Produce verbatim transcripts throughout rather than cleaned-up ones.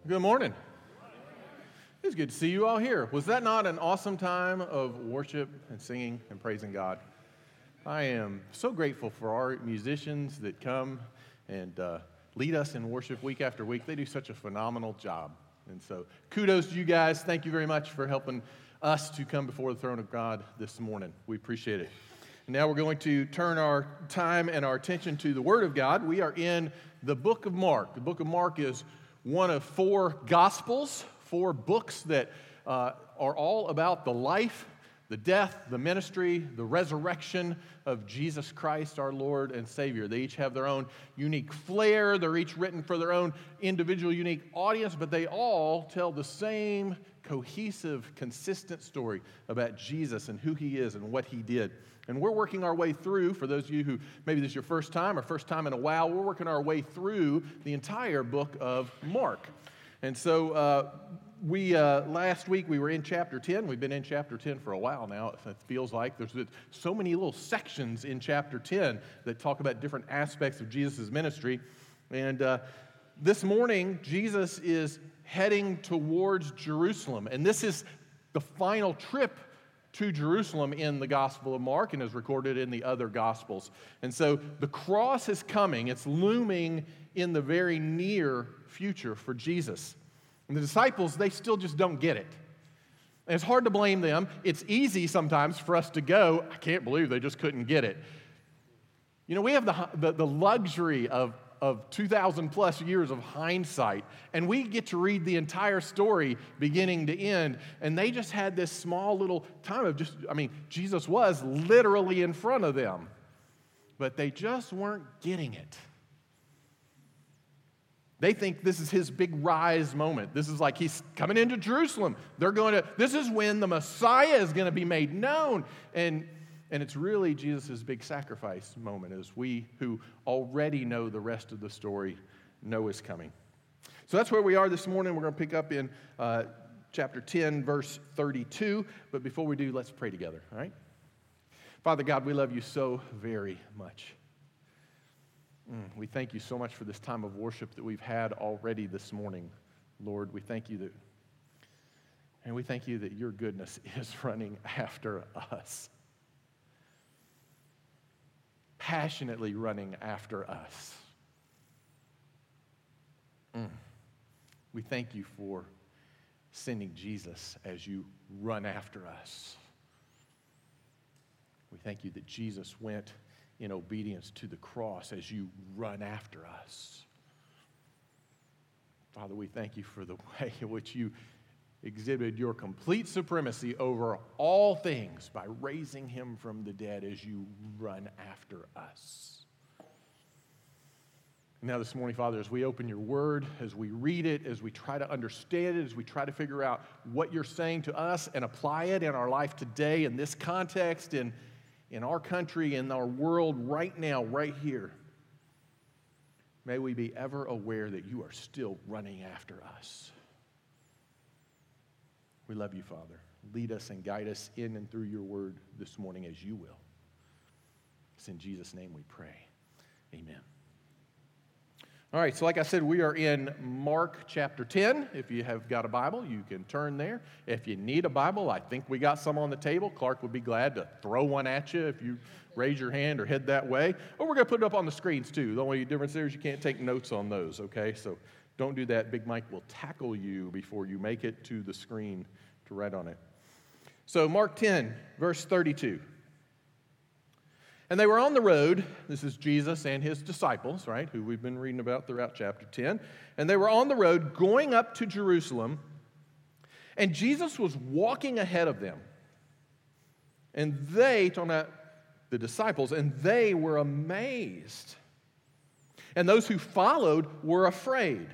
Good morning. It's good to see you all here. Was that not an awesome time of worship and singing and praising God? I am so grateful for our musicians that come and uh, lead us in worship week after week. They do such a phenomenal job. And so kudos to you guys. Thank you very much for helping us to come before the throne of God this morning. We appreciate it. And now we're going to turn our time and our attention to the Word of God. We are in the book of Mark. The book of Mark is one of four Gospels, four books that uh, are all about the life, the death, the ministry, the resurrection of Jesus Christ, our Lord and Savior. They each have their own unique flair. They're each written for their own individual, unique audience, but they all tell the same cohesive, consistent story about Jesus and who He is and what He did. And we're working our way through, for those of you who maybe this is your first time or first time in a while, we're working our way through the entire book of Mark. And so uh, we uh, last week we were in chapter ten. We've been in chapter ten for a while now. It feels like there's so many little sections in chapter ten that talk about different aspects of Jesus' ministry. And uh, this morning, Jesus is heading towards Jerusalem. And this is the final trip to Jerusalem in the Gospel of Mark and is recorded in the other Gospels. And so the cross is coming. It's looming in the very near future for Jesus. And the disciples, they still just don't get it. And it's hard to blame them. It's easy sometimes for us to go, I can't believe they just couldn't get it. You know, we have the, the, the luxury of of two thousand plus years of hindsight, and we get to read the entire story beginning to end, and they just had this small little time of just, I mean, Jesus was literally in front of them, but they just weren't getting it. They think this is His big rise moment. This is like He's coming into Jerusalem. They're going to, this is when the Messiah is going to be made known, and And it's really Jesus' big sacrifice moment as we who already know the rest of the story know is coming. So that's where we are this morning. We're going to pick up in uh, chapter ten, verse thirty-two. But before we do, let's pray together, all right? Father God, we love You so very much. Mm, we thank You so much for this time of worship that we've had already this morning. Lord, we thank You that, and we thank You that Your goodness is running after us. Passionately running after us. Mm. We thank You for sending Jesus as You run after us. We thank You that Jesus went in obedience to the cross as You run after us. Father, we thank You for the way in which You exhibited Your complete supremacy over all things by raising Him from the dead as You run after us. Now this morning, Father, as we open Your word, as we read it, as we try to understand it, as we try to figure out what You're saying to us and apply it in our life today, in this context, in, in our country, in our world right now, right here, may we be ever aware that You are still running after us. We love You, Father. Lead us and guide us in and through Your word this morning as You will. It's in Jesus' name we pray. Amen. All right, so like I said, we are in Mark chapter ten. If you have got a Bible, you can turn there. If you need a Bible, I think we got some on the table. Clark would be glad to throw one at you if you raise your hand or head that way. Or we're going to put it up on the screens too. The only difference there is you can't take notes on those, okay? So don't do that. Big Mike will tackle you before you make it to the screen to write on it. So Mark ten, verse thirty-two. And they were on the road. This is Jesus and His disciples, right, who we've been reading about throughout chapter ten. And they were on the road going up to Jerusalem. And Jesus was walking ahead of them. And they, talking about the disciples, and they were amazed. And those who followed were afraid.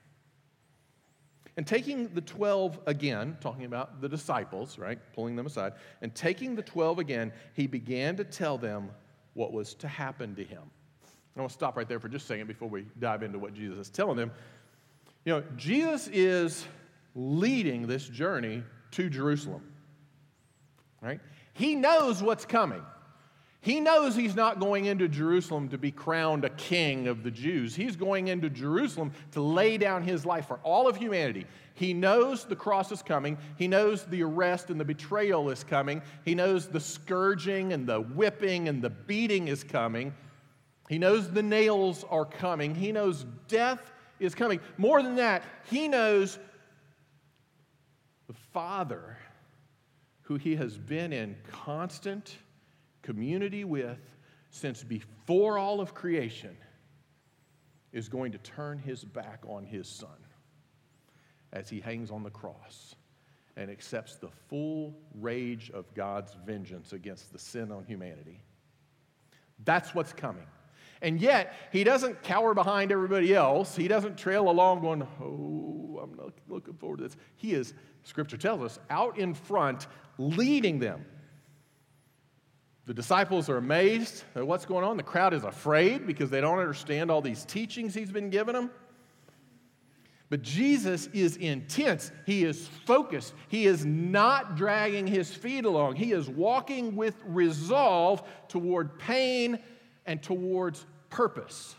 And taking the twelve again, talking about the disciples, right, pulling them aside, and taking the twelve again, He began to tell them what was to happen to Him. I want to stop right there for just a second before we dive into what Jesus is telling them. You know, Jesus is leading this journey to Jerusalem, right? He knows what's coming. He knows he's not going into Jerusalem to be crowned a king of the Jews. He's going into Jerusalem to lay down his life for all of humanity. He knows the cross is coming. He knows the arrest and the betrayal is coming. He knows the scourging and the whipping and the beating is coming. He knows the nails are coming. He knows death is coming. More than that, he knows the Father, who he has been in constant community with since before all of creation, is going to turn his back on his Son as he hangs on the cross and accepts the full rage of God's vengeance against the sin on humanity. That's what's coming. And yet, he doesn't cower behind everybody else. He doesn't trail along going, oh, I'm not looking forward to this. He is, Scripture tells us, out in front, leading them. The disciples are amazed at what's going on. The crowd is afraid because they don't understand all these teachings he's been giving them. But Jesus is intense. He is focused. He is not dragging his feet along. He is walking with resolve toward pain and towards purpose.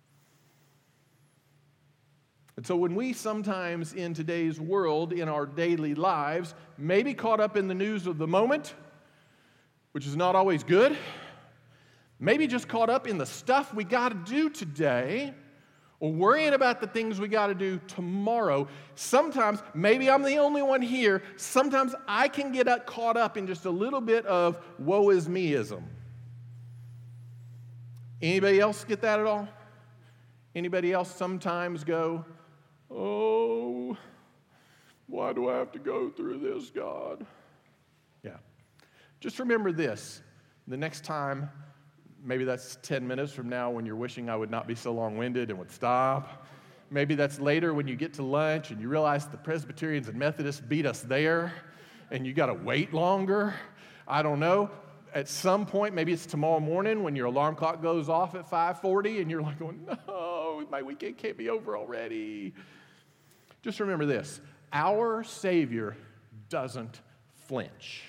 And so when we sometimes in today's world, in our daily lives, may be caught up in the news of the moment, which is not always good, maybe just caught up in the stuff we got to do today, or worrying about the things we got to do tomorrow. Sometimes, maybe I'm the only one here, sometimes I can get up, caught up in just a little bit of woe is me-ism. Anybody else get that at all? Anybody else sometimes go, oh, why do I have to go through this, God? Yeah. Just remember this. The next time, maybe that's ten minutes from now when you're wishing I would not be so long-winded and would stop. Maybe that's later when you get to lunch and you realize the Presbyterians and Methodists beat us there and you got to wait longer. I don't know. At some point, maybe it's tomorrow morning when your alarm clock goes off at five forty and you're like going, no, my weekend can't be over already. Just remember this. Our Savior doesn't flinch.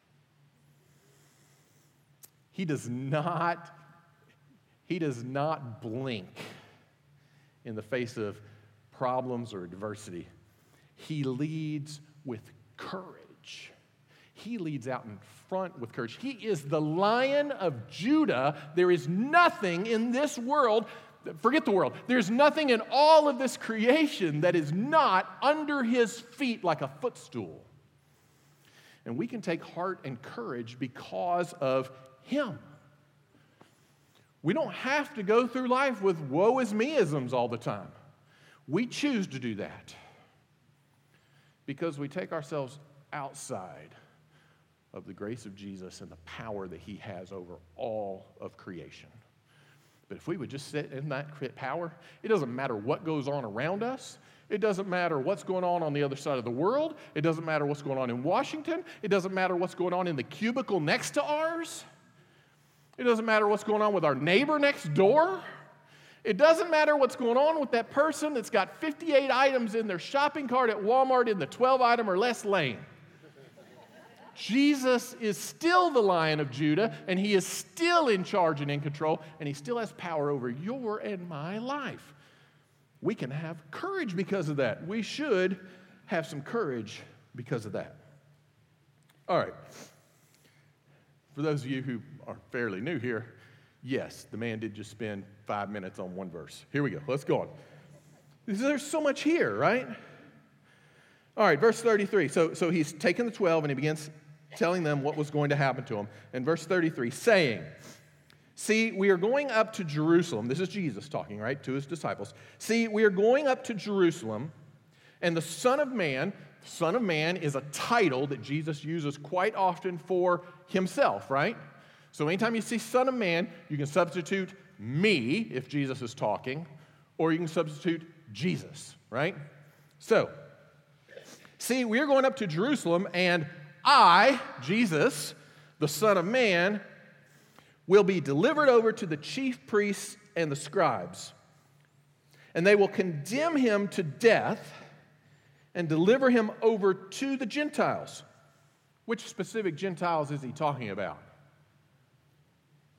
He does not, he does not blink in the face of problems or adversity. He leads with courage. He leads out in front with courage. He is the Lion of Judah. There is nothing in this world, forget the world, there's nothing in all of this creation that is not under his feet like a footstool. And we can take heart and courage because of him. We don't have to go through life with woe is me-isms all the time. We choose to do that because we take ourselves outside of the grace of Jesus and the power that he has over all of creation. But if we would just sit in that power, it doesn't matter what goes on around us. It doesn't matter what's going on on the other side of the world. It doesn't matter what's going on in Washington. It doesn't matter what's going on in the cubicle next to ours. It doesn't matter what's going on with our neighbor next door. It doesn't matter what's going on with that person that's got fifty-eight items in their shopping cart at Walmart in the twelve item or less lane. Jesus is still the Lion of Judah, and he is still in charge and in control, and he still has power over your and my life. We can have courage because of that. We should have some courage because of that. All right. For those of you who are fairly new here, yes, the man did just spend five minutes on one verse. Here we go. Let's go on. There's so much here, right? All right, verse thirty-three. So, so he's taken the twelve and he begins telling them what was going to happen to him. In verse thirty-three, saying, see, we are going up to Jerusalem. This is Jesus talking, right, to his disciples. See, we are going up to Jerusalem, and the Son of Man, Son of Man is a title that Jesus uses quite often for himself, right? So anytime you see Son of Man, you can substitute me if Jesus is talking, or you can substitute Jesus, right? So, see, we are going up to Jerusalem, and I, Jesus, the Son of Man, will be delivered over to the chief priests and the scribes. And they will condemn him to death and deliver him over to the Gentiles. Which specific Gentiles is he talking about?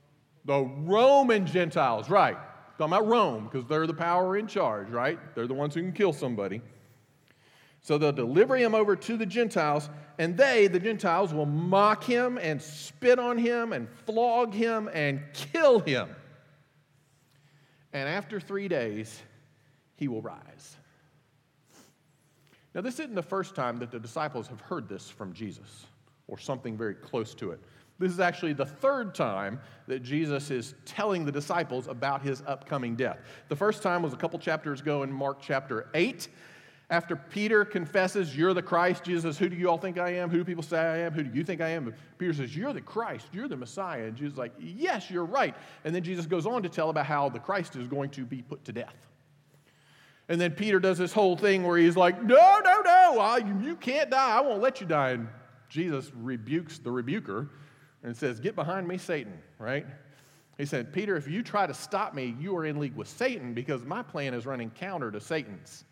The Roman Gentiles, right. Talking about Rome, because they're the power in charge, right? They're the ones who can kill somebody. So they'll deliver him over to the Gentiles, and they, the Gentiles, will mock him and spit on him and flog him and kill him. And after three days, he will rise. Now, this isn't the first time that the disciples have heard this from Jesus, or something very close to it. This is actually the third time that Jesus is telling the disciples about his upcoming death. The first time was a couple chapters ago in Mark chapter eight. After Peter confesses, "You're the Christ," Jesus says, "Who do you all think I am? Who do people say I am? Who do you think I am?" And Peter says, "You're the Christ. You're the Messiah." And Jesus is like, "Yes, you're right." And then Jesus goes on to tell about how the Christ is going to be put to death. And then Peter does this whole thing where he's like, "No, no, no, I, you can't die. I won't let you die." And Jesus rebukes the rebuker and says, "Get behind me, Satan," right? He said, "Peter, if you try to stop me, you are in league with Satan because my plan is running counter to Satan's."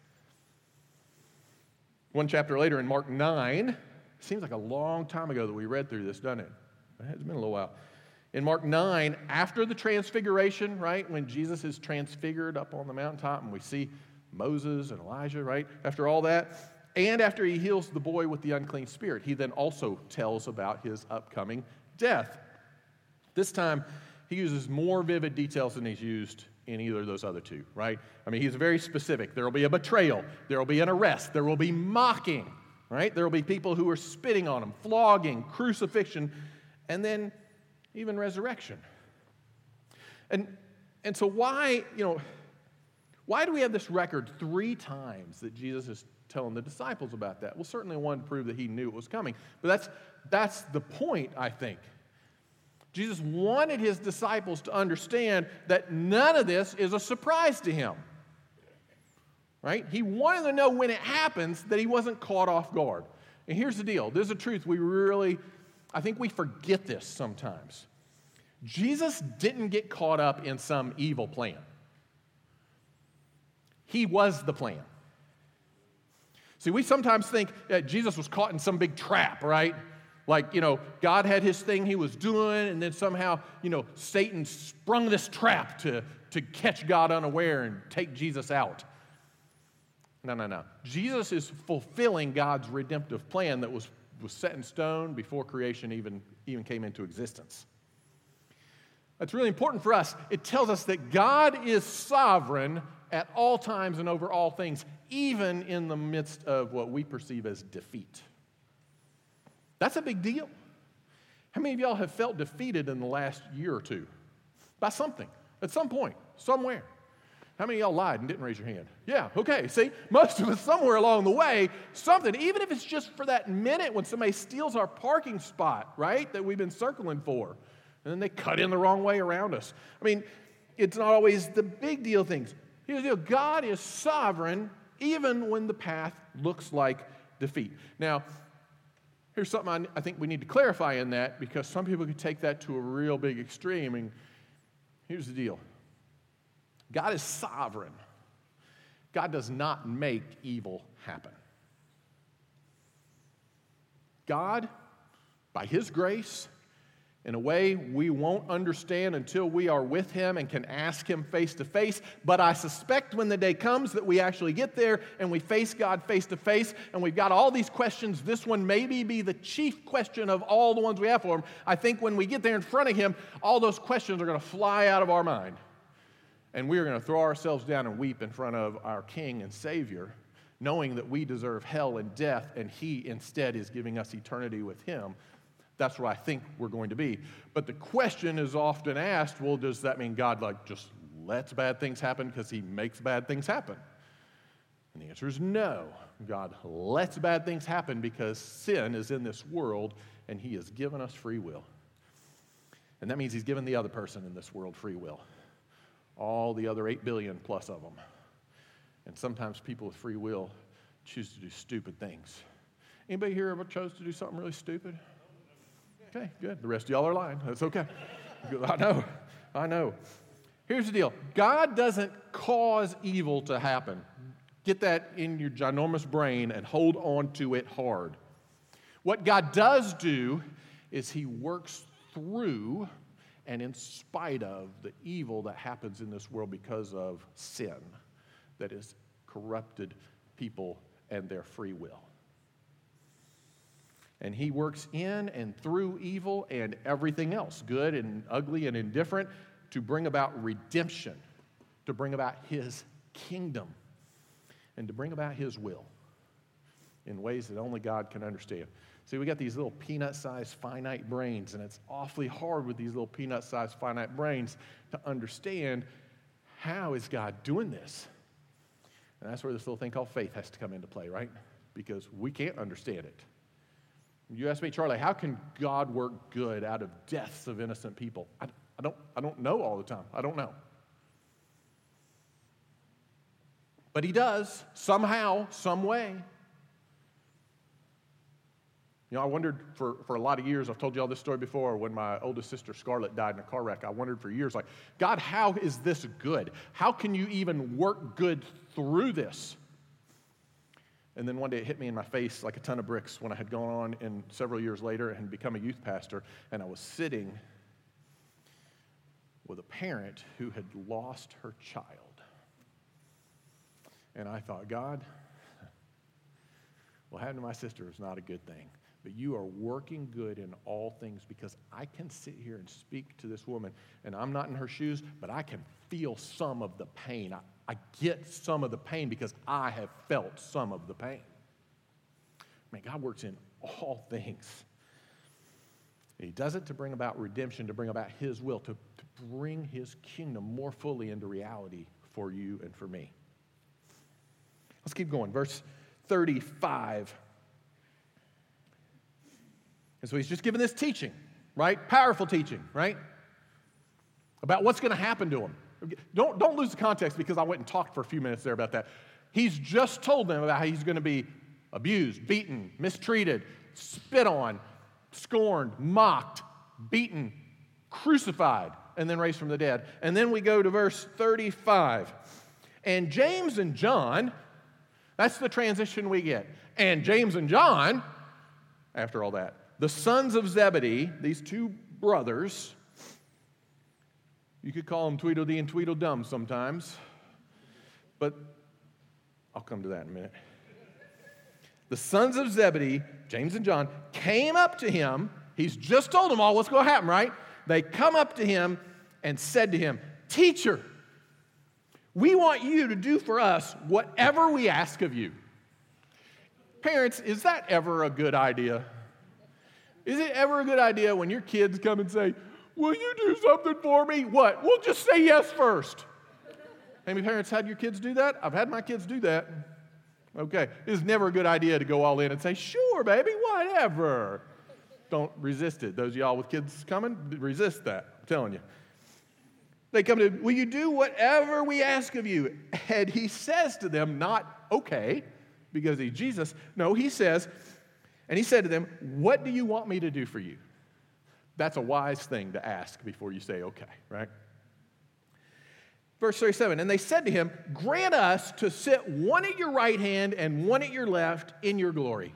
One chapter later in Mark nine, seems like a long time ago that we read through this, doesn't it? It's been a little while. In Mark nine, after the transfiguration, right, when Jesus is transfigured up on the mountaintop and we see Moses and Elijah, right, after all that, and after he heals the boy with the unclean spirit, he then also tells about his upcoming death. This time, he uses more vivid details than he's used in either of those other two, right? I mean, he's very specific. There will be a betrayal. There will be an arrest. There will be mocking, right? There will be people who are spitting on him, flogging, crucifixion, and then even resurrection. And, and so why, you know, why do we have this record three times that Jesus is telling the disciples about that? Well, certainly one to prove that he knew it was coming. But that's, that's the point, I think. Jesus wanted his disciples to understand that none of this is a surprise to him. Right? He wanted to know when it happens that he wasn't caught off guard. And here's the deal. This is a truth we really, I think we forget this sometimes. Jesus didn't get caught up in some evil plan. He was the plan. See, we sometimes think that Jesus was caught in some big trap, right? Like, you know, God had his thing he was doing, and then somehow, you know, Satan sprung this trap to, to catch God unaware and take Jesus out. No, no, no. Jesus is fulfilling God's redemptive plan that was, was set in stone before creation even, even came into existence. That's really important for us. It tells us that God is sovereign at all times and over all things, even in the midst of what we perceive as defeat. That's a big deal. How many of y'all have felt defeated in the last year or two? By something, at some point, somewhere. How many of y'all lied and didn't raise your hand? Yeah, okay, see, most of us somewhere along the way, something, even if it's just for that minute when somebody steals our parking spot, right, that we've been circling for, and then they cut in the wrong way around us. I mean, it's not always the big deal things. Here's the deal. God is sovereign even when the path looks like defeat. Now, here's something I think we need to clarify in that, because some people could take that to a real big extreme. And here's the deal. God is sovereign. God does not make evil happen. God, by his grace, in a way we won't understand until we are with him and can ask him face to face. But I suspect when the day comes that we actually get there and we face God face to face and we've got all these questions, this one maybe be the chief question of all the ones we have for him. I think when we get there in front of him, all those questions are going to fly out of our mind. And we are going to throw ourselves down and weep in front of our King and Savior, knowing that we deserve hell and death and he instead is giving us eternity with him. That's where I think we're going to be. But the question is often asked, well, does that mean God like just lets bad things happen because he makes bad things happen? And the answer is no. God lets bad things happen because sin is in this world and he has given us free will. And that means he's given the other person in this world free will. All the other eight billion plus of them. And sometimes people with free will choose to do stupid things. Anybody here ever chose to do something really stupid? Okay, good. The rest of y'all are lying. That's okay. I know. I know. Here's the deal. God doesn't cause evil to happen. Get that in your ginormous brain and hold on to it hard. What God does do is he works through and in spite of the evil that happens in this world because of sin that has corrupted people and their free will. And he works in and through evil and everything else, good and ugly and indifferent, to bring about redemption, to bring about his kingdom, and to bring about his will in ways that only God can understand. See, we got these little peanut-sized finite brains, and it's awfully hard with these little peanut-sized finite brains to understand how is God doing this. And that's where this little thing called faith has to come into play, right? Because we can't understand it. You ask me, Charlie, how can God work good out of deaths of innocent people? I, I don't, I don't know all the time. I don't know. But he does, somehow, some way. You know, I wondered for, for a lot of years, I've told you all this story before, when my oldest sister Scarlett died in a car wreck, I wondered for years, like, God, how is this good? How can you even work good through this? And then one day it hit me in my face like a ton of bricks when I had gone on in several years later and become a youth pastor, and I was sitting with a parent who had lost her child. And I thought, God, what happened to my sister is not a good thing. But you are working good in all things, because I can sit here and speak to this woman, and I'm not in her shoes, but I can feel some of the pain. I, I get some of the pain because I have felt some of the pain. Man, God works in all things. He does it to bring about redemption, to bring about his will, to, to bring his kingdom more fully into reality for you and for me. Let's keep going. Verse thirty-five. And so he's just given this teaching, right? Powerful teaching, right? About what's going to happen to him. Don't, don't lose the context, because I went and talked for a few minutes there about that. He's just told them about how he's going to be abused, beaten, mistreated, spit on, scorned, mocked, beaten, crucified, and then raised from the dead. And then we go to verse thirty-five. And James and John, that's the transition we get. And James and John, after all that, the sons of Zebedee, these two brothers, you could call them Tweedledee and Tweedledum sometimes, but I'll come to that in a minute. The sons of Zebedee, James and John, came up to him. He's just told them all what's going to happen, right? They come up to him and said to him, "Teacher, we want you to do for us whatever we ask of you." Parents, is that ever a good idea? Is it ever a good idea when your kids come and say, "Will you do something for me?" What? We'll just say yes first. How many parents had your kids do that? I've had my kids do that. Okay. It's never a good idea to go all in and say, "Sure, baby, whatever." Don't resist it. Those of y'all with kids coming, resist that. I'm telling you. They come to, "Will you do whatever we ask of you?" And he says to them, not, "Okay," because he's Jesus. No, he says, and he said to them, "What do you want me to do for you?" That's a wise thing to ask before you say okay, right? Verse thirty-seven, and they said to him, "Grant us to sit one at your right hand and one at your left in your glory."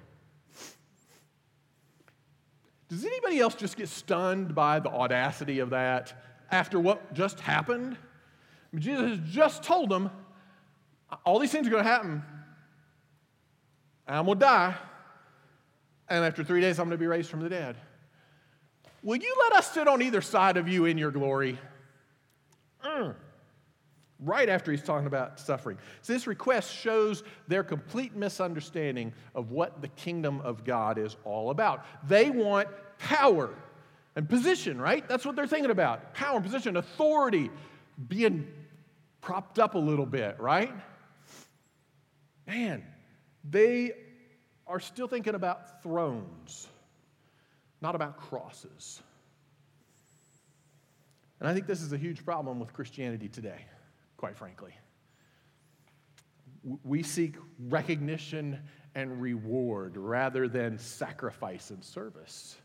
Does anybody else just get stunned by the audacity of that after what just happened? I mean, Jesus has just told them, all these things are going to happen. I'm going to die. And after three days, I'm going to be raised from the dead. Will you let us sit on either side of you in your glory? Mm. Right after he's talking about suffering. So this request shows their complete misunderstanding of what the kingdom of God is all about. They want power and position, right? That's what they're thinking about. Power and position, authority, being propped up a little bit, right? Man, they are still thinking about thrones, not about crosses. And I think this is a huge problem with Christianity today, quite frankly. We seek recognition and reward rather than sacrifice and service.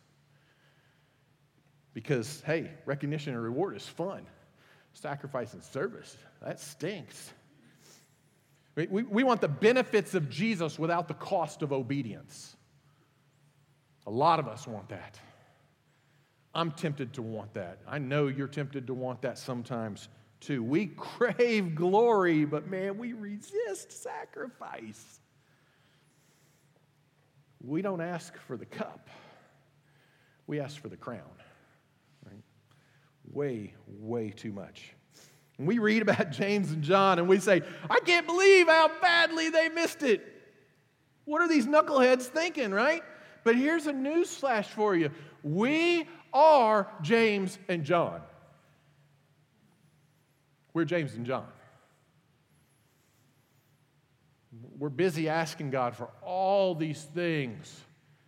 Because, hey, recognition and reward is fun. Sacrifice and service, that stinks. We, we, we want the benefits of Jesus without the cost of obedience. A lot of us want that. I'm tempted to want that. I know you're tempted to want that sometimes too. We crave glory, but man, we resist sacrifice. We don't ask for the cup. We ask for the crown. Right? Way, way too much. And we read about James and John and we say, I can't believe how badly they missed it. What are these knuckleheads thinking, right? But here's a news flash for you. We are James and John. We're James and John. We're busy asking God for all these things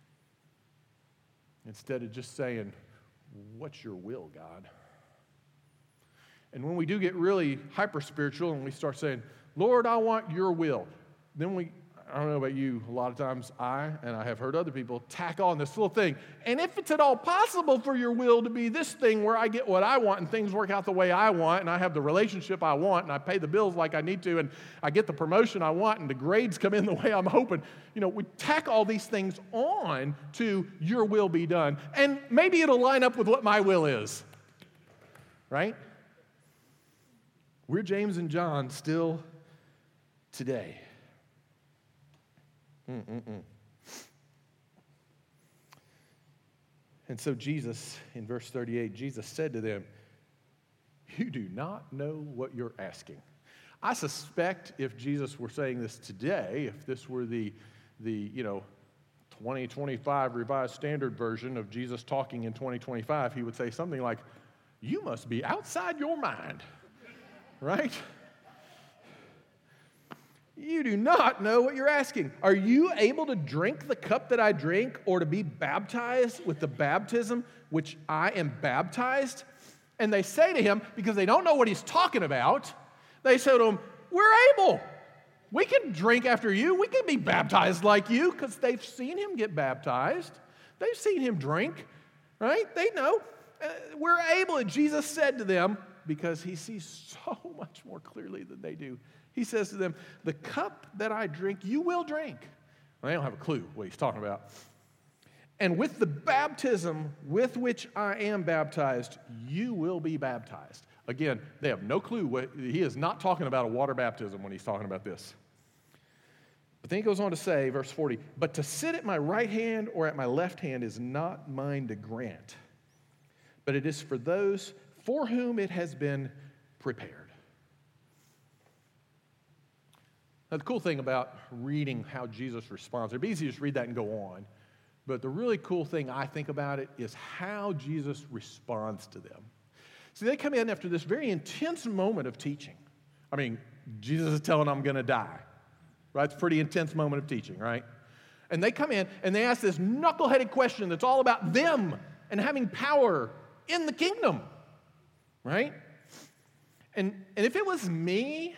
instead of just saying, what's your will, God? And when we do get really hyper-spiritual and we start saying, Lord, I want your will, then we, I don't know about you, a lot of times I, and I have heard other people, tack on this little thing. And if it's at all possible for your will to be this thing where I get what I want and things work out the way I want and I have the relationship I want and I pay the bills like I need to and I get the promotion I want and the grades come in the way I'm hoping, you know, we tack all these things on to your will be done. And maybe it'll line up with what my will is, right? We're James and John still today. Mm-mm-mm. And so Jesus, in verse thirty-eight, Jesus said to them, you do not know what you're asking. I suspect if Jesus were saying this today, if this were the, the you know, twenty twenty-five Revised Standard Version of Jesus talking in twenty twenty-five, he would say something like, you must be outside your mind, right? You do not know what you're asking. Are you able to drink the cup that I drink or to be baptized with the baptism which I am baptized? And they say to him, because they don't know what he's talking about, they say to him, we're able. We can drink after you. We can be baptized like you, because they've seen him get baptized. They've seen him drink, right? They know. Uh, we're able. And Jesus said to them, because he sees so much more clearly than they do, he says to them, the cup that I drink, you will drink. Well, they don't have a clue what he's talking about. And with the baptism with which I am baptized, you will be baptized. Again, they have no clue. What, he is not talking about a water baptism when he's talking about this. But then he goes on to say, verse forty, but to sit at my right hand or at my left hand is not mine to grant, but it is for those for whom it has been prepared. Now, the cool thing about reading how Jesus responds, it'd be easy to just read that and go on. But the really cool thing I think about it is how Jesus responds to them. See, they come in after this very intense moment of teaching. I mean, Jesus is telling them I'm going to die. Right? It's a pretty intense moment of teaching, right? And they come in and they ask this knuckleheaded question that's all about them and having power in the kingdom. Right? And, and if it was me,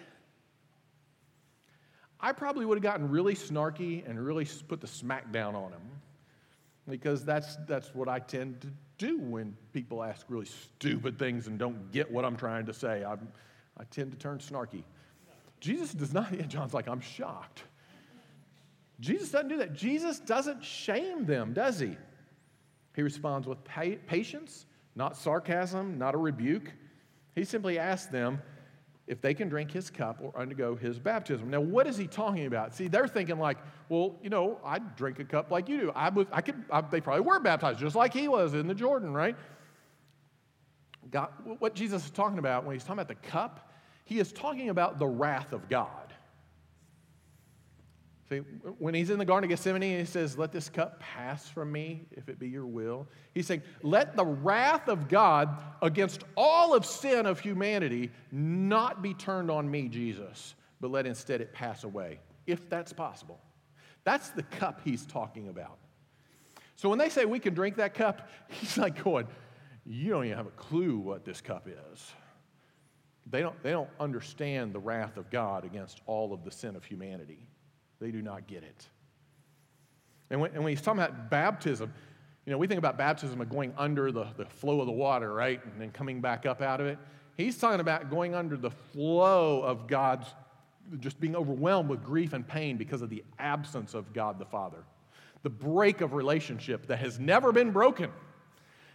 I probably would have gotten really snarky and really put the smack down on him, because that's that's what I tend to do when people ask really stupid things and don't get what I'm trying to say. I'm, I tend to turn snarky. Jesus does not. Yeah, John's like, I'm shocked. Jesus doesn't do that. Jesus doesn't shame them, does he? He responds with pa- patience, not sarcasm, not a rebuke. He simply asks them if they can drink his cup or undergo his baptism. Now, what is he talking about? See, they're thinking like, well, you know, I'd drink a cup like you do. I was, I could, I, they probably were baptized just like he was in the Jordan, right? God, what Jesus is talking about when he's talking about the cup, he is talking about the wrath of God. See, when he's in the Garden of Gethsemane, he says, let this cup pass from me, if it be your will. He's saying, let the wrath of God against all of sin of humanity not be turned on me, Jesus, but let instead it pass away, if that's possible. That's the cup he's talking about. So when they say we can drink that cup, he's like going, you don't even have a clue what this cup is. They don't, they don't understand the wrath of God against all of the sin of humanity. They do not get it. And when, and when he's talking about baptism, you know, we think about baptism of going under the, the flow of the water, right? And then coming back up out of it. He's talking about going under the flow of God's, just being overwhelmed with grief and pain because of the absence of God the Father. The break of relationship that has never been broken.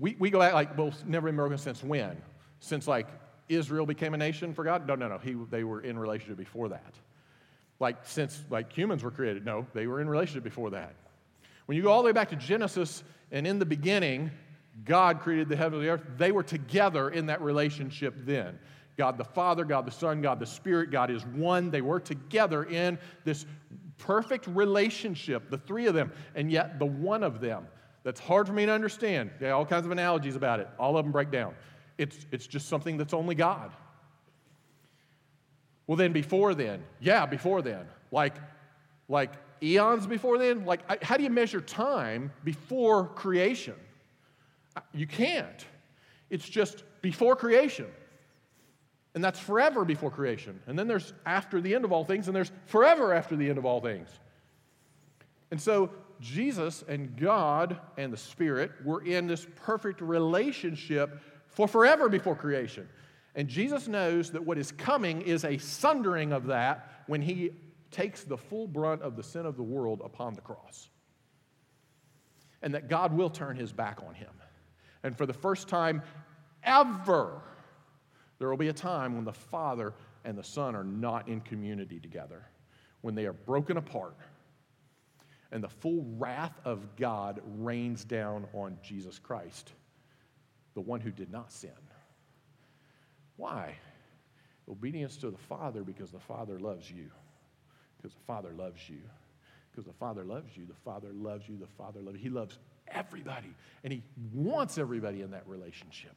we, we go back like, well, never been broken since when? Since like Israel became a nation for God? No, no, no. He, they were in relationship before that. Like since like humans were created? No, they were in relationship before that. When you go all the way back to Genesis, and in the beginning, God created the heaven and the earth, they were together in that relationship then. God the Father, God the Son, God the Spirit, God is one. They were together in this perfect relationship, the three of them, and yet the one of them. That's hard for me to understand. There are all kinds of analogies about it. All of them break down. It's, it's just something that's only God. Well, then before then, yeah, before then, like, like eons before then, like how do you measure time before creation? You can't. It's just before creation. And that's forever before creation. And then there's after the end of all things, and there's forever after the end of all things. And so Jesus and God and the Spirit were in this perfect relationship for forever before creation. And Jesus knows that what is coming is a sundering of that when he takes the full brunt of the sin of the world upon the cross. And that God will turn his back on him. And for the first time ever, there will be a time when the Father and the Son are not in community together, when they are broken apart, and the full wrath of God rains down on Jesus Christ, the one who did not sin. Why? Obedience to the Father because the Father loves you. Because the Father loves you. Because the Father loves you. The Father loves you. The Father loves you. He loves everybody. And he wants everybody in that relationship.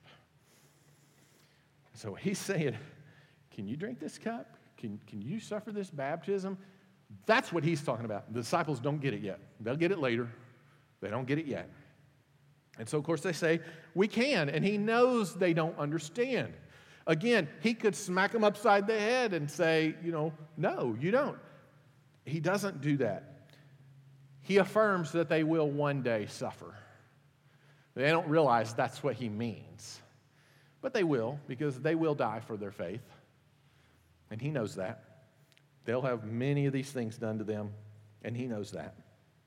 So he's saying, can you drink this cup? Can, can you suffer this baptism? That's what he's talking about. The disciples don't get it yet. They'll get it later. They don't get it yet. And so, of course, they say, we can. And he knows they don't understand. Again, he could smack them upside the head and say, you know, no, you don't. He doesn't do that. He affirms that they will one day suffer. They don't realize that's what he means. But they will, because they will die for their faith. And he knows that. They'll have many of these things done to them, and he knows that.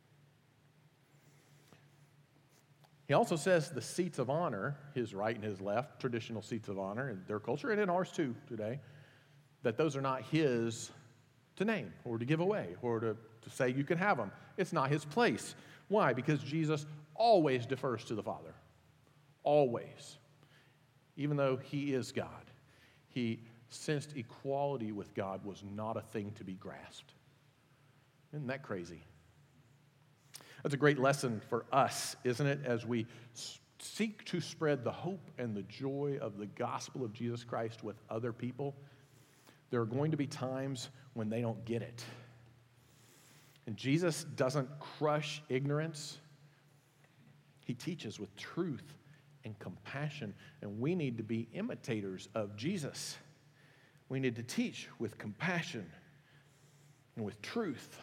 He also says the seats of honor, his right and his left, traditional seats of honor in their culture and in ours too today, that those are not his to name or to give away or to, to say you can have them. It's not his place. Why? Because Jesus always defers to the Father. Always. Even though he is God, he sensed equality with God was not a thing to be grasped. Isn't that crazy? That's a great lesson for us, isn't it, as we seek to spread the hope and the joy of the gospel of Jesus Christ with other people. There are going to be times when they don't get it. And Jesus doesn't crush ignorance. He teaches with truth and compassion, and we need to be imitators of Jesus. We need to teach with compassion and with truth.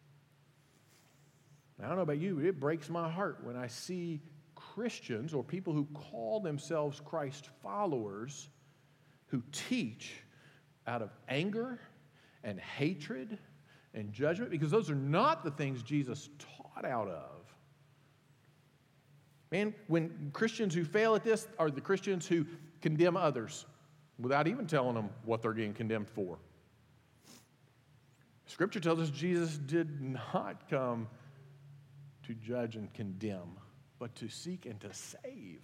I don't know about you, but it breaks my heart when I see Christians or people who call themselves Christ followers who teach out of anger and hatred and judgment, because those are not the things Jesus taught out of. Man, when Christians who fail at this are the Christians who condemn others without even telling them what they're getting condemned for. Scripture tells us Jesus did not come to judge and condemn, but to seek and to save.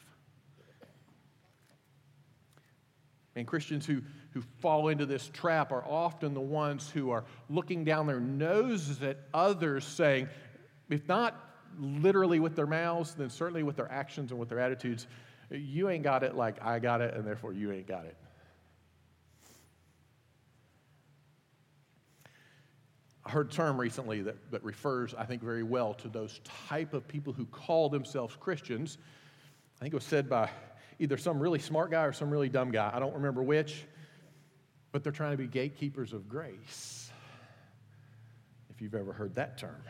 And Christians who, who fall into this trap are often the ones who are looking down their noses at others, saying, if not literally with their mouths, then certainly with their actions and with their attitudes, you ain't got it like I got it, and therefore you ain't got it. I heard a term recently that, that refers, I think, very well to those type of people who call themselves Christians. I think it was said by either some really smart guy or some really dumb guy. I don't remember which, but they're trying to be gatekeepers of grace, if you've ever heard that term.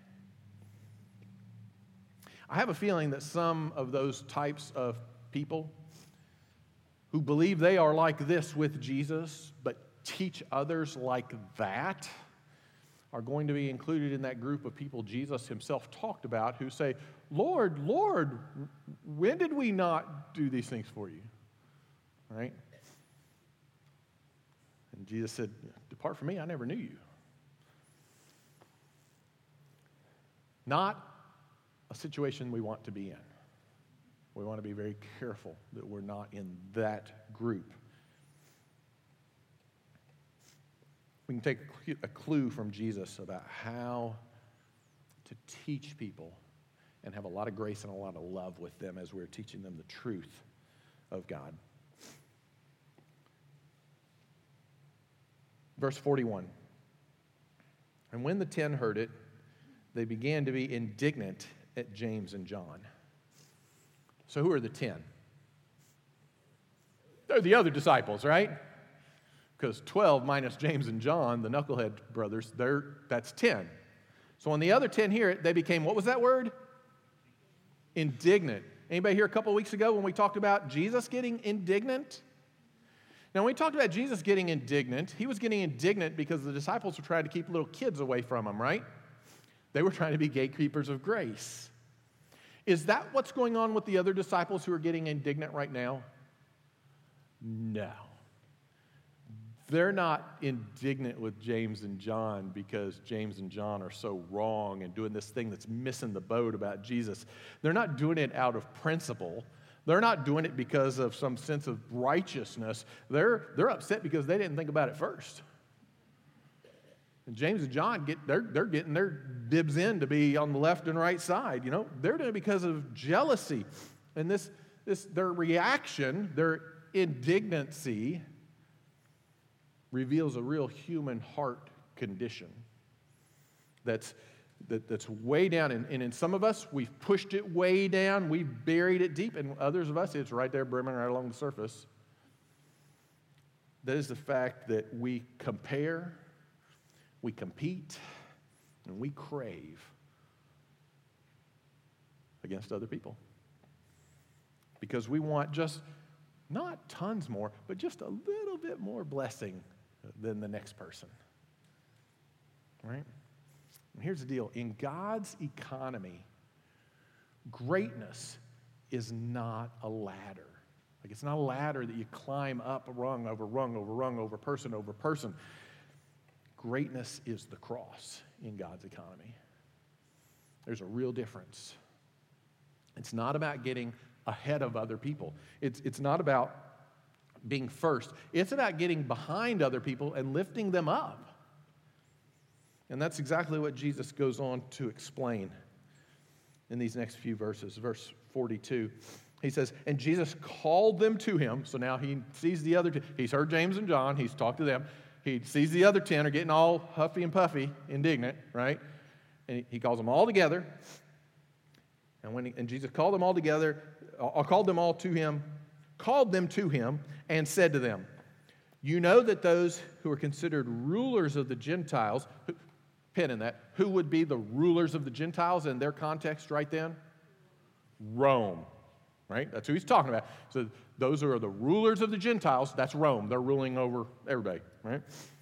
I have a feeling that some of those types of people who believe they are like this with Jesus, but teach others like that, are going to be included in that group of people Jesus himself talked about who say, Lord, Lord, when did we not do these things for you? Right? And Jesus said, depart from me, I never knew you. Not a situation we want to be in. We want to be very careful that we're not in that group. We can take a clue from Jesus about how to teach people and have a lot of grace and a lot of love with them as we're teaching them the truth of God. Verse forty-one. And when the ten heard it, they began to be indignant at James and John. So who are the ten? They're the other disciples, right? Because twelve minus James and John, the knucklehead brothers, they're, that's ten. So when the other ten hear it, they became, what was that word? Indignant. Anybody here a couple weeks ago when we talked about Jesus getting indignant? Now, when we talked about Jesus getting indignant, he was getting indignant because the disciples were trying to keep little kids away from him, right? They were trying to be gatekeepers of grace. Is that what's going on with the other disciples who are getting indignant right now? No. They're not indignant with James and John because James and John are so wrong and doing this thing that's missing the boat about Jesus. They're not doing it out of principle. They're not doing it because of some sense of righteousness. They're, they're upset because they didn't think about it first. And James and John, get they're, they're getting their dibs in to be on the left and right side. You know, they're doing it because of jealousy. And this, this their reaction, their indignancy, reveals a real human heart condition that's, that, that's way down. And, and in some of us, we've pushed it way down. We've buried it deep. And others of us, it's right there brimming right along the surface. That is the fact that we compare, we compete, and we crave against other people. Because we want just, not tons more, but just a little bit more blessing than the next person. Right? And here's the deal. In God's economy, greatness is not a ladder. Like it's not a ladder that you climb up rung over rung over rung over person over person. Greatness is the cross in God's economy. There's a real difference. It's not about getting ahead of other people. It's, it's not about being first. It's about getting behind other people and lifting them up. And that's exactly what Jesus goes on to explain in these next few verses. Verse forty-two, he says, and Jesus called them to him. So now he sees the other two. He's heard James and John. He's talked to them. He sees the other ten are getting all huffy and puffy, indignant, right? And he, he calls them all together. And when he, and Jesus called them all together, I called them all to him, called them to him, and said to them, you know that those who are considered rulers of the Gentiles, who, pen in that, who would be the rulers of the Gentiles in their context right then? Rome, right? That's who he's talking about. So those who are the rulers of the Gentiles, that's Rome. They're ruling over everybody, right?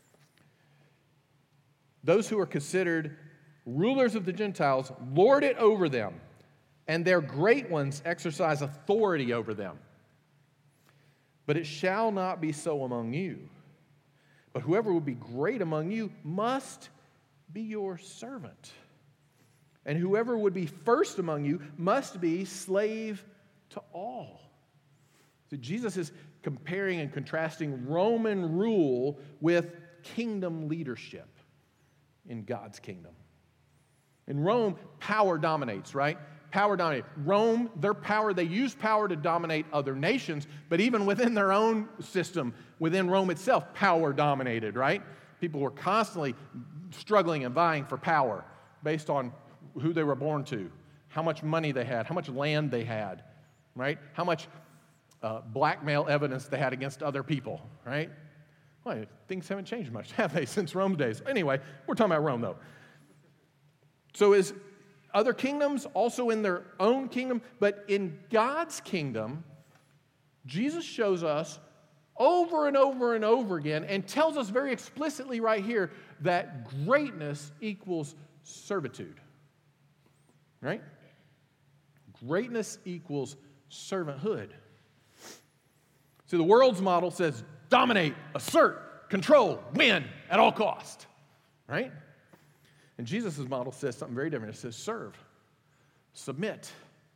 Those who are considered rulers of the Gentiles lord it over them, and their great ones exercise authority over them. But it shall not be so among you. But whoever would be great among you must be your servant. And whoever would be first among you must be slave to all. So Jesus is comparing and contrasting Roman rule with kingdom leadership in God's kingdom. In Rome, power dominates, right? Power dominates. Rome, their power, they use power to dominate other nations, but even within their own system, within Rome itself, power dominated, right? People were constantly struggling and vying for power based on who they were born to, how much money they had, how much land they had, right? How much uh, blackmail evidence they had against other people, right? Well, things haven't changed much, have they, since Rome's days? Anyway, we're talking about Rome, though. So is other kingdoms also in their own kingdom, but in God's kingdom, Jesus shows us over and over and over again, and tells us very explicitly right here that greatness equals servitude. Right? Greatness equals servanthood. See, the world's model says dominate, assert, control, win at all cost. Right? And Jesus' model says something very different. It says serve, submit,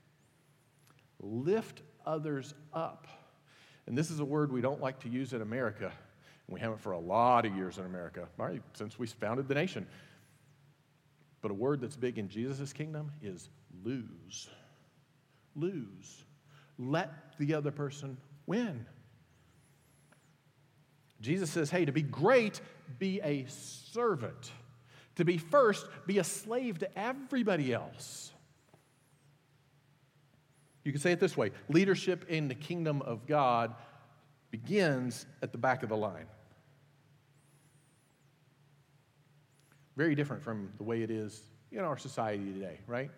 lift others up. And this is a word we don't like to use in America. We haven't for a lot of years in America, right, since we founded the nation. But a word that's big in Jesus' kingdom is lose. Lose. Let the other person win. Jesus says, hey, to be great, be a servant. To be first, be a slave to everybody else. You can say it this way: leadership in the kingdom of God begins at the back of the line. Very different from the way it is in our society today, right?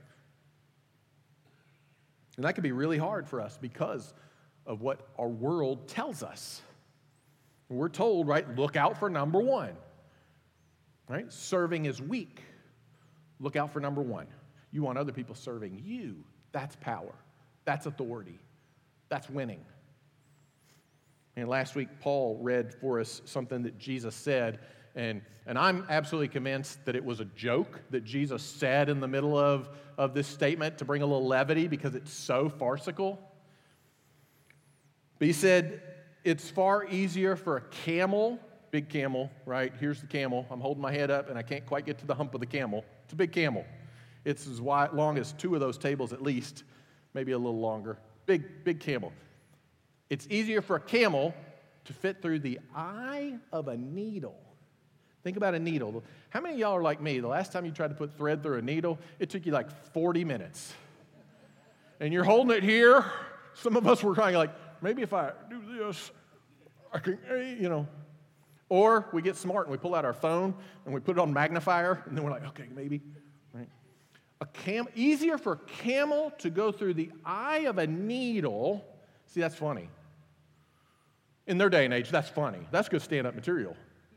And that can be really hard for us because of what our world tells us. We're told, right, look out for number one. Right? Serving is weak. Look out for number one. You want other people serving you. That's power. That's authority. That's winning. And last week, Paul read for us something that Jesus said, and, and I'm absolutely convinced that it was a joke that Jesus said in the middle of, of this statement to bring a little levity because it's so farcical. But he said, it's far easier for a camel, big camel, right? Here's the camel. I'm holding my head up, and I can't quite get to the hump of the camel. It's a big camel. It's as wide, long as two of those tables at least, maybe a little longer. Big, big camel. It's easier for a camel to fit through the eye of a needle. Think about a needle. How many of y'all are like me? The last time you tried to put thread through a needle, it took you like forty minutes. And you're holding it here. Some of us were trying like, maybe if I do this, I can, you know. Or we get smart and we pull out our phone and we put it on magnifier, and then we're like, okay, maybe. Right? A cam- easier for a camel to go through the eye of a needle. See, that's funny. In their day and age, that's funny. That's good stand-up material.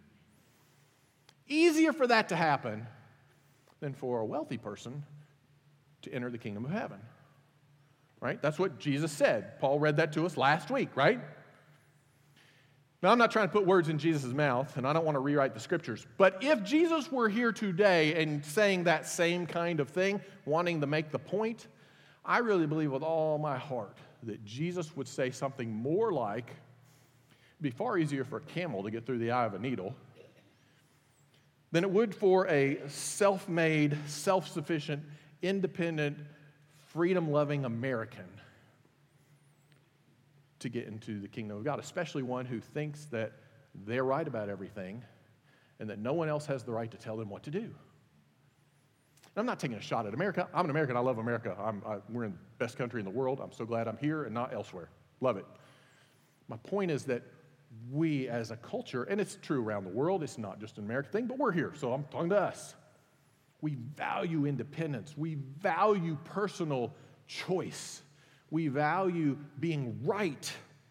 Easier for that to happen than for a wealthy person to enter the kingdom of heaven. Right? That's what Jesus said. Paul read that to us last week, right? Now, I'm not trying to put words in Jesus' mouth, and I don't want to rewrite the scriptures, but if Jesus were here today and saying that same kind of thing, wanting to make the point, I really believe with all my heart that Jesus would say something more like, it'd be far easier for a camel to get through the eye of a needle than it would for a self-made, self-sufficient, independent, freedom-loving American to get into the kingdom of God, especially one who thinks that they're right about everything and that no one else has the right to tell them what to do. And I'm not taking a shot at America. I'm an American. I love America. I'm, I, we're in the best country in the world. I'm so glad I'm here and not elsewhere. Love it. My point is that we as a culture, and it's true around the world, it's not just an American thing, but we're here, so I'm talking to us. We value independence. We value personal choice. We value being right.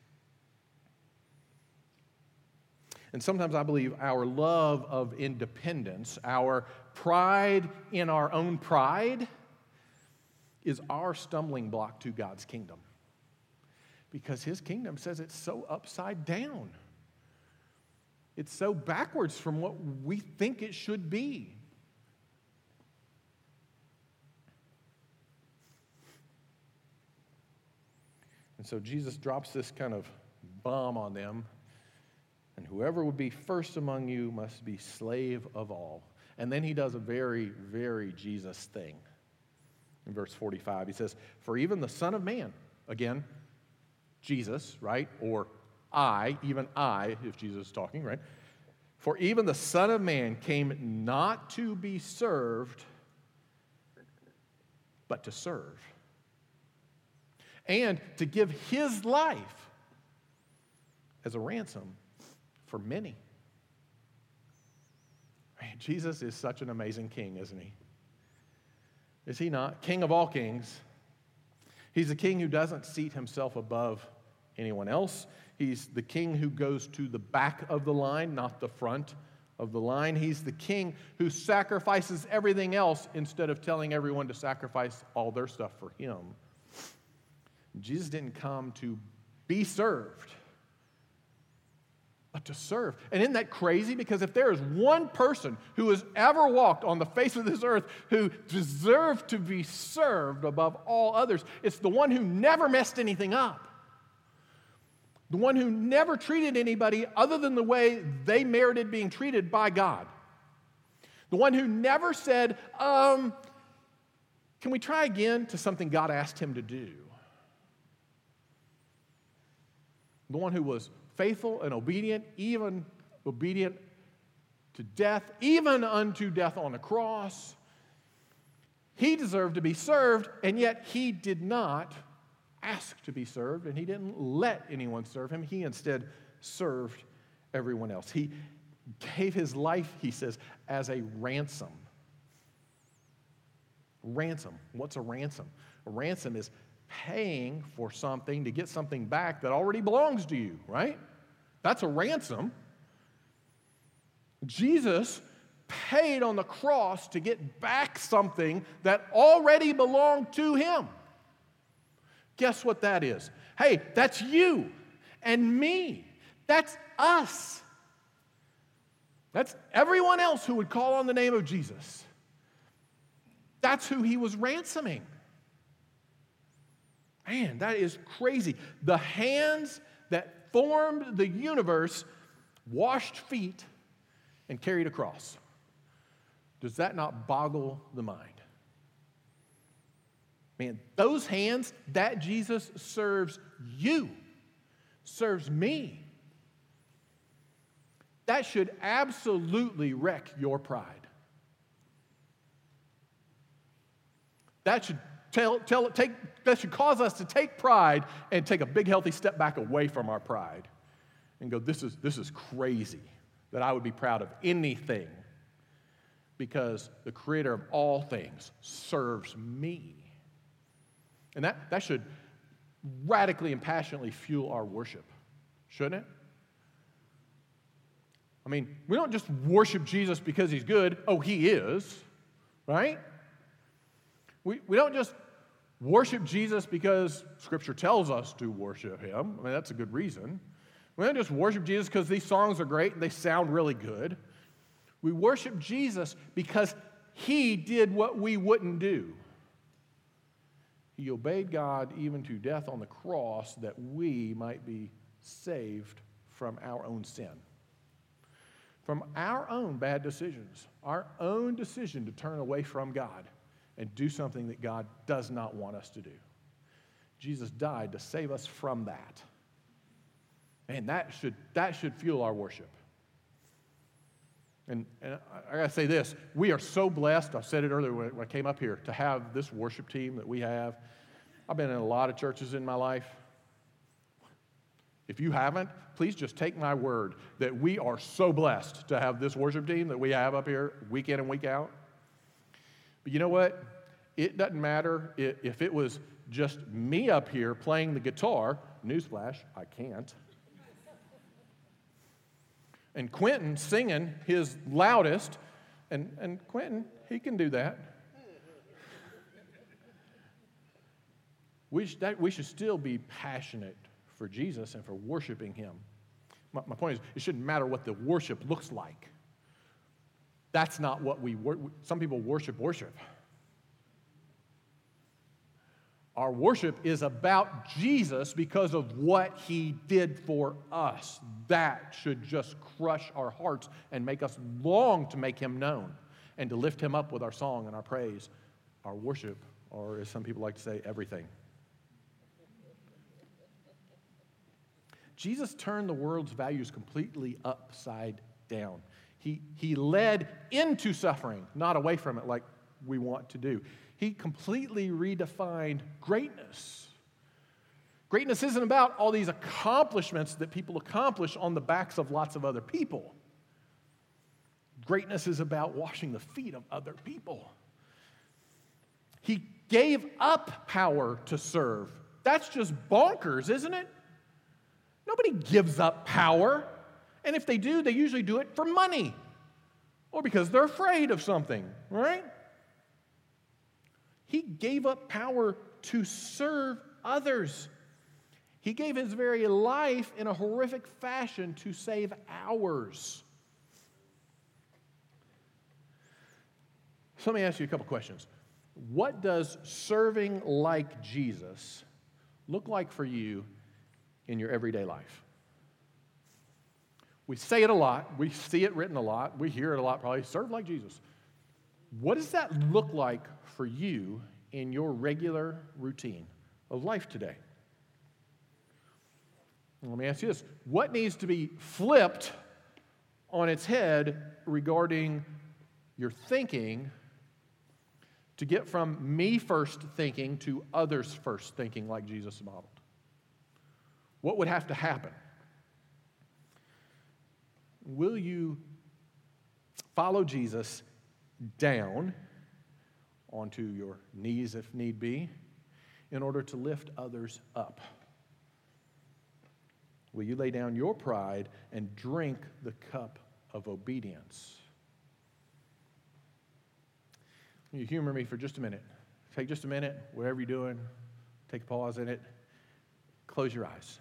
And sometimes I believe our love of independence, our pride in our own pride, is our stumbling block to God's kingdom. Because His kingdom says it's so upside down. It's so backwards from what we think it should be. And so Jesus drops this kind of bomb on them. And whoever would be first among you must be slave of all. And then He does a very, very Jesus thing. In verse forty-five, He says, for even the Son of Man, again, Jesus, right? Or I, even I, if Jesus is talking, right? For even the Son of Man came not to be served, but to serve. And to give His life as a ransom for many. Man, Jesus is such an amazing king, isn't He? Is He not? King of all kings. He's a king who doesn't seat Himself above anyone else. He's the king who goes to the back of the line, not the front of the line. He's the king who sacrifices everything else instead of telling everyone to sacrifice all their stuff for him. Jesus didn't come to be served, but to serve. And isn't that crazy? Because if there is one person who has ever walked on the face of this earth who deserved to be served above all others, it's the one who never messed anything up. The one who never treated anybody other than the way they merited being treated by God. The one who never said, um, can we try again, to something God asked him to do. The one who was faithful and obedient, even obedient to death, even unto death on the cross. He deserved to be served, and yet he did not ask to be served, and he didn't let anyone serve him. He instead served everyone else. He gave his life, he says, as a ransom. Ransom. What's a ransom? A ransom is paying for something to get something back that already belongs to you, right? That's a ransom. Jesus paid on the cross to get back something that already belonged to him. Guess what that is? Hey, that's you and me. That's us. That's everyone else who would call on the name of Jesus. That's who he was ransoming. Man, that is crazy. The hands that formed the universe washed feet and carried a cross. Does that not boggle the mind? Man, those hands, that Jesus serves you, serves me. That should absolutely wreck your pride. That should tell, tell, take, that should cause us to take pride and take a big, healthy step back away from our pride and go, this is, this is crazy that I would be proud of anything because the creator of all things serves me. And that, that should radically and passionately fuel our worship, shouldn't it? I mean, we don't just worship Jesus because he's good. Oh, he is, right? We, we don't just worship Jesus because Scripture tells us to worship him. I mean, that's a good reason. We don't just worship Jesus because these songs are great and they sound really good. We worship Jesus because he did what we wouldn't do. He obeyed God even to death on the cross that we might be saved from our own sin. From our own bad decisions, our own decision to turn away from God and do something that God does not want us to do. Jesus died to save us from that. And that should, that should fuel our worship. And, and I, I got to say this, we are so blessed, I said it earlier when I came up here, to have this worship team that we have. I've been in a lot of churches in my life. If you haven't, please just take my word that we are so blessed to have this worship team that we have up here week in and week out. But you know what? It doesn't matter if it was just me up here playing the guitar. Newsflash, I can't. And Quentin singing his loudest. And, and Quentin, he can do that. We should, that, we should still be passionate for Jesus and for worshiping him. My, my point is, it shouldn't matter what the worship looks like. That's not what we worship. Some people worship worship. Our worship is about Jesus because of what he did for us. That should just crush our hearts and make us long to make him known and to lift him up with our song and our praise, our worship, or as some people like to say, everything. Jesus turned the world's values completely upside down. He, he led into suffering, not away from it like we want to do. He completely redefined greatness. Greatness isn't about all these accomplishments that people accomplish on the backs of lots of other people. Greatness is about washing the feet of other people. He gave up power to serve. That's just bonkers, isn't it? Nobody gives up power. And if they do, they usually do it for money or because they're afraid of something, right? He gave up power to serve others. He gave his very life in a horrific fashion to save ours. So let me ask you a couple questions. What does serving like Jesus look like for you in your everyday life? We say it a lot. We see it written a lot. We hear it a lot probably. Serve like Jesus. What does that look like for you in your regular routine of life today? Let me ask you this. What needs to be flipped on its head regarding your thinking to get from me first thinking to others first thinking like Jesus modeled? What would have to happen? Will you follow Jesus down onto your knees if need be in order to lift others up? Will you lay down your pride and drink the cup of obedience? Will you humor me for just a minute? Take just a minute, whatever you're doing, take a pause in it, close your eyes.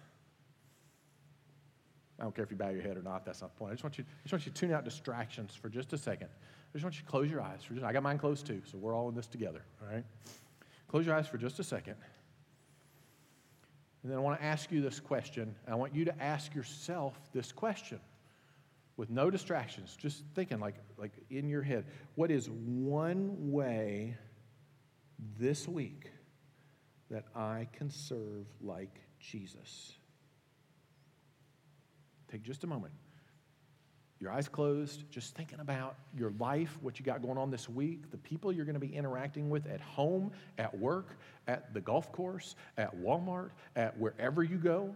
I don't care if you bow your head or not, that's not the point. I just want you, I just want you to tune out distractions for just a second. I just want you to close your eyes. For just, I got mine closed too, so we're all in this together, all right? Close your eyes for just a second. And then I want to ask you this question. I want you to ask yourself this question with no distractions, just thinking like, like in your head. What is one way this week that I can serve like Jesus? Take just a moment. Your eyes closed, just thinking about your life, what you got going on this week, the people you're going to be interacting with at home, at work, at the golf course, at Walmart, at wherever you go.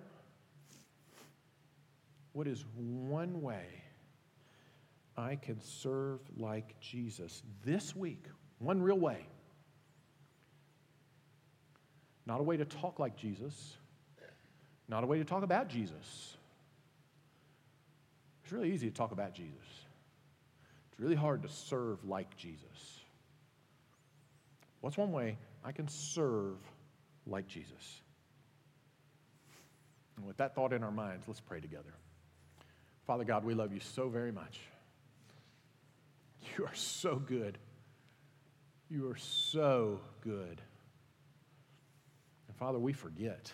What is one way I can serve like Jesus this week? One real way. Not a way to talk like Jesus, not a way to talk about Jesus. It's really easy to talk about Jesus. It's really hard to serve like Jesus. What's one way I can serve like Jesus? And with that thought in our minds, let's pray together. Father God, we love you so very much. You are so good. You are so good. And Father, we forget.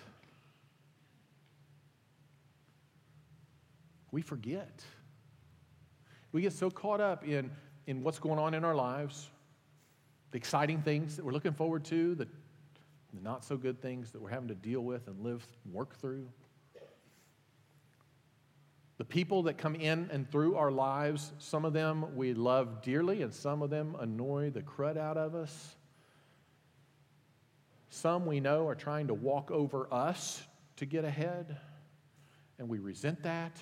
We forget. We get so caught up in, in what's going on in our lives, the exciting things that we're looking forward to, the, the not so good things that we're having to deal with and live, work through. The people that come in and through our lives, some of them we love dearly and some of them annoy the crud out of us. Some we know are trying to walk over us to get ahead, and we resent that.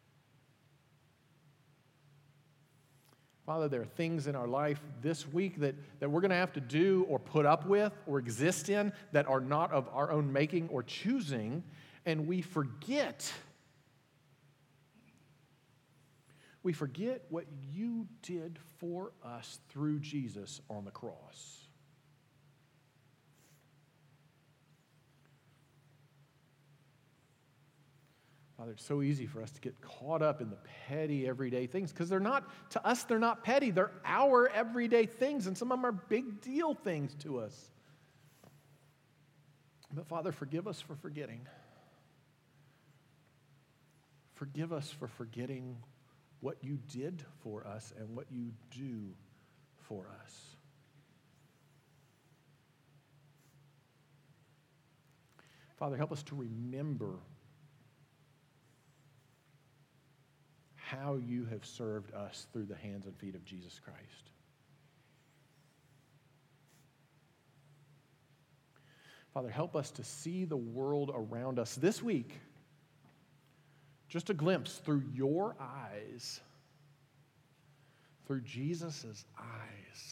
Father, there are things in our life this week that, that we're going to have to do or put up with or exist in that are not of our own making or choosing, and we forget. We forget what you did for us through Jesus on the cross. Father, it's so easy for us to get caught up in the petty everyday things because they're not, to us, they're not petty. They're our everyday things, and some of them are big deal things to us. But Father, forgive us for forgetting. Forgive us for forgetting what you did for us and what you do for us. Father, help us to remember how you have served us through the hands and feet of Jesus Christ. Father, help us to see the world around us this week, just a glimpse through your eyes, through Jesus' eyes.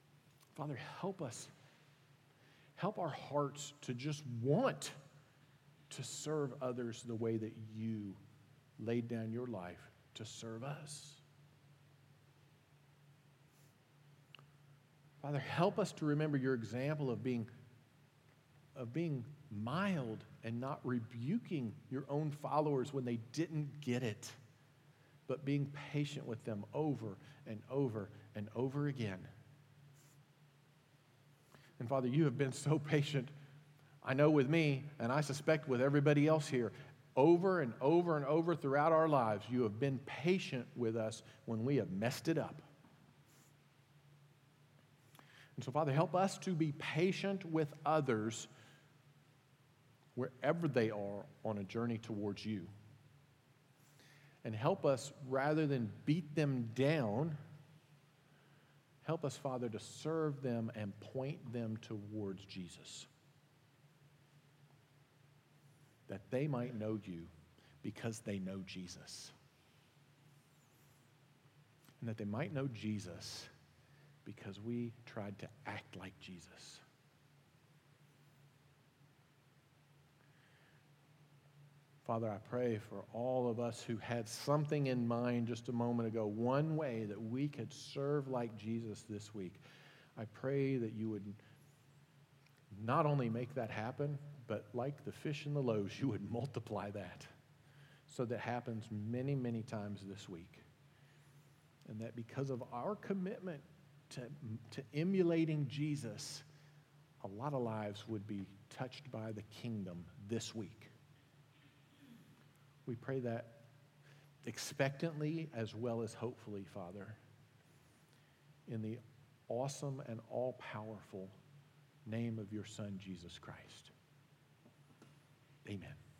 Father, help us. Help our hearts to just want to serve others the way that you laid down your life to serve us. Father, help us to remember your example of being, of being mild and not rebuking your own followers when they didn't get it, but being patient with them over and over and over again. And Father, you have been so patient, I know with me, and I suspect with everybody else here, over and over and over throughout our lives, you have been patient with us when we have messed it up. And so, Father, help us to be patient with others wherever they are on a journey towards you. And help us, rather than beat them down, help us, Father, to serve them and point them towards Jesus. That they might know you because they know Jesus. And that they might know Jesus because we tried to act like Jesus. Father, I pray for all of us who had something in mind just a moment ago, one way that we could serve like Jesus this week. I pray that you would not only make that happen, but like the fish and the loaves, you would multiply that so that happens many, many times this week. And that because of our commitment to, to emulating Jesus, a lot of lives would be touched by the kingdom this week. We pray that expectantly as well as hopefully, Father, in the awesome and all-powerful name of your Son, Jesus Christ. Amen.